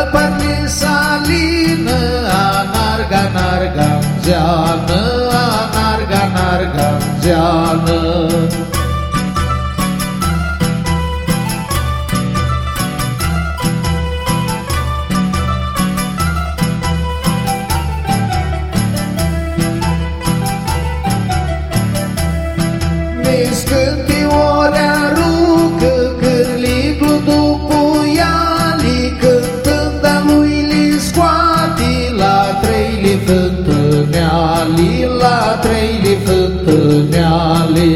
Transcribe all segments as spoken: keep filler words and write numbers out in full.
parli salină, anarga, anarga-ngeană, anarga, anarga-ngeană. Scânti orea rucă, cârligul după iali, cântând-a lui li scoati, la trei li fântâneali, la trei li fântâneali.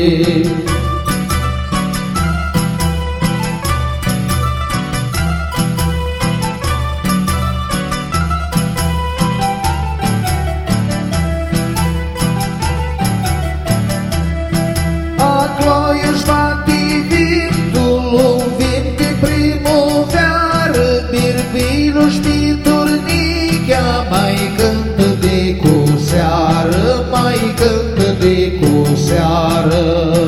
Birbilul știi turnichea, mai cântă de cu seară, mai cântă de cu seară.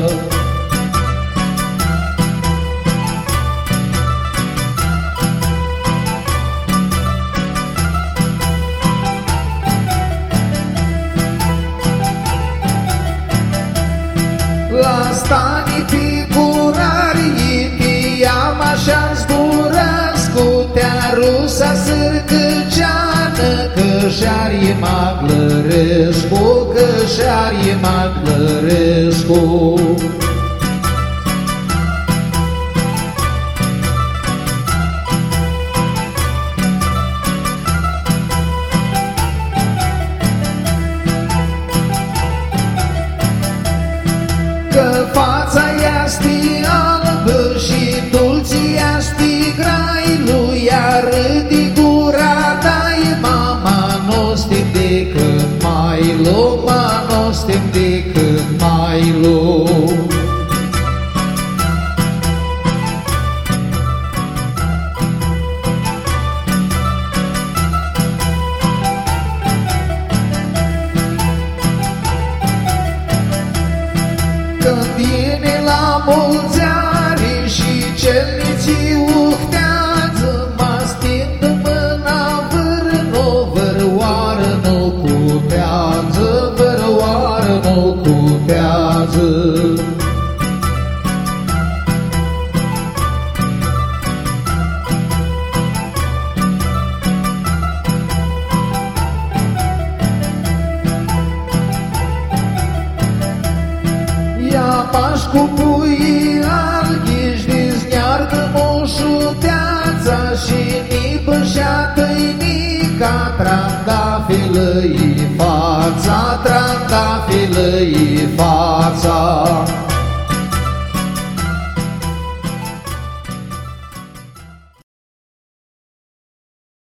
La stanii picurari, itiam așa zburăscu, rusa sârcăceană, că și-ar-i Maglărescu, că și-ar-i Maglărescu. Că fața ea-sti albă și dulții ea-sti grailu, iar de gura ta-i mama, n-o-stim decât Milo, ma n-o-stim decât Milo. Când vine la mulți ani și cel mici uhtează, mă stim de mâna vârno, văroară nu cutează, văroară nu cutează. Paș cu puii alghi, știți chiar că moșuteața și ni bășeată-i nica, trandafilă-i fața, trandafilă-i fața.